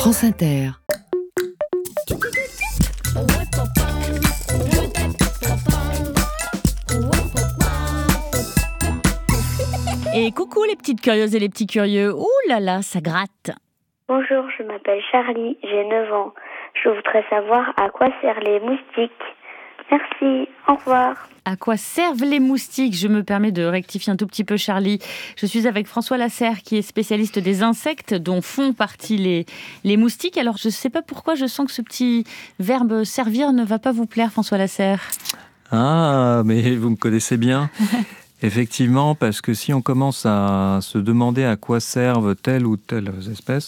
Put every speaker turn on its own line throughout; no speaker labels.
France Inter.
Et coucou les petites curieuses et les petits curieux. Ouh là là, ça gratte.
Bonjour, je m'appelle Charlie, j'ai 9 ans. Je voudrais savoir à quoi servent les moustiques. Merci, au revoir.
À quoi servent les moustiques ? Je me permets de rectifier un tout petit peu Charlie. Je suis avec François Lasserre qui est spécialiste des insectes dont font partie les moustiques. Alors je ne sais pas pourquoi je sens que ce petit verbe servir ne va pas vous plaire, François Lasserre.
Ah, mais vous me connaissez bien. Effectivement, parce que si on commence à se demander à quoi servent telle ou telle espèce,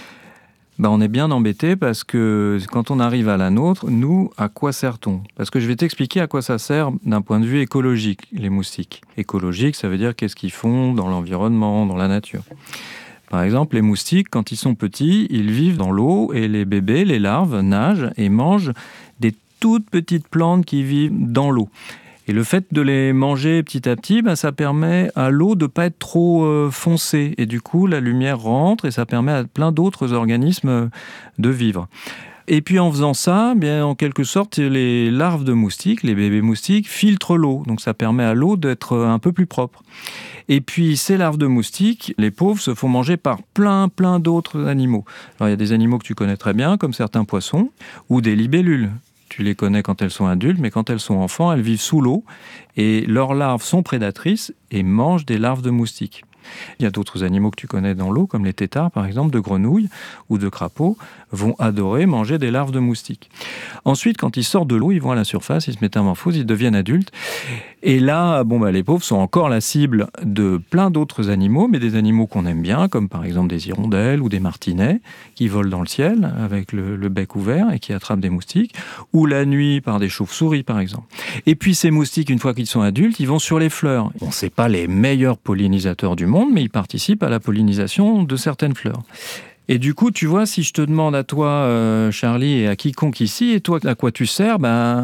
on est bien embêté parce que quand on arrive à la nôtre, nous, à quoi sert-on ? Parce que je vais t'expliquer à quoi ça sert d'un point de vue écologique, les moustiques. Écologique, ça veut dire qu'est-ce qu'ils font dans l'environnement, dans la nature. Par exemple, les moustiques, quand ils sont petits, ils vivent dans l'eau et les bébés, les larves, nagent et mangent des toutes petites plantes qui vivent dans l'eau. Et le fait de les manger petit à petit, ça permet à l'eau de ne pas être trop foncée. Et du coup, la lumière rentre et ça permet à plein d'autres organismes de vivre. Et puis en faisant ça, en quelque sorte, les larves de moustiques, les bébés moustiques, filtrent l'eau. Donc ça permet à l'eau d'être un peu plus propre. Et puis ces larves de moustiques, les pauvres, se font manger par plein d'autres animaux. Alors il y a des animaux que tu connais très bien, comme certains poissons, ou des libellules. Tu les connais quand elles sont adultes, mais quand elles sont enfants, elles vivent sous l'eau et leurs larves sont prédatrices et mangent des larves de moustiques. Il y a d'autres animaux que tu connais dans l'eau, comme les têtards, par exemple, de grenouilles ou de crapauds, vont adorer manger des larves de moustiques. Ensuite, quand ils sortent de l'eau, ils vont à la surface, ils se métamorphosent, ils deviennent adultes. Et là, les pauvres sont encore la cible de plein d'autres animaux, mais des animaux qu'on aime bien, comme par exemple des hirondelles ou des martinets, qui volent dans le ciel avec le bec ouvert et qui attrapent des moustiques, ou la nuit par des chauves-souris, par exemple. Et puis ces moustiques, une fois qu'ils sont adultes, ils vont sur les fleurs. Bon, c'est pas les meilleurs pollinisateurs du monde, mais ils participent à la pollinisation de certaines fleurs. Et du coup, tu vois, si je te demande à toi, Charlie, et à quiconque ici, et toi, à quoi tu sers,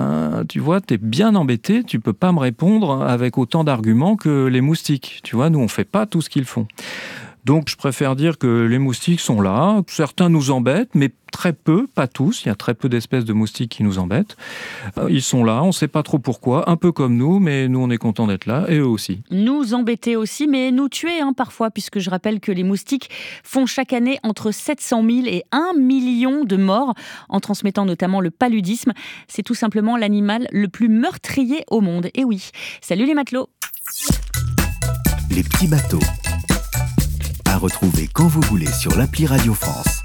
tu vois, t'es bien embêté, tu peux pas me répondre avec autant d'arguments que les moustiques. Tu vois, nous, on fait pas tout ce qu'ils font. Donc, je préfère dire que les moustiques sont là. Certains nous embêtent, mais très peu, pas tous. Il y a très peu d'espèces de moustiques qui nous embêtent. Ils sont là, on ne sait pas trop pourquoi, un peu comme nous, mais nous, on est contents d'être là, et eux aussi.
Nous embêter aussi, mais nous tuer parfois, puisque je rappelle que les moustiques font chaque année entre 700 000 et 1 million de morts, en transmettant notamment le paludisme. C'est tout simplement l'animal le plus meurtrier au monde. Et oui, salut les matelots.
Les petits bateaux. À retrouver quand vous voulez sur l'appli Radio France.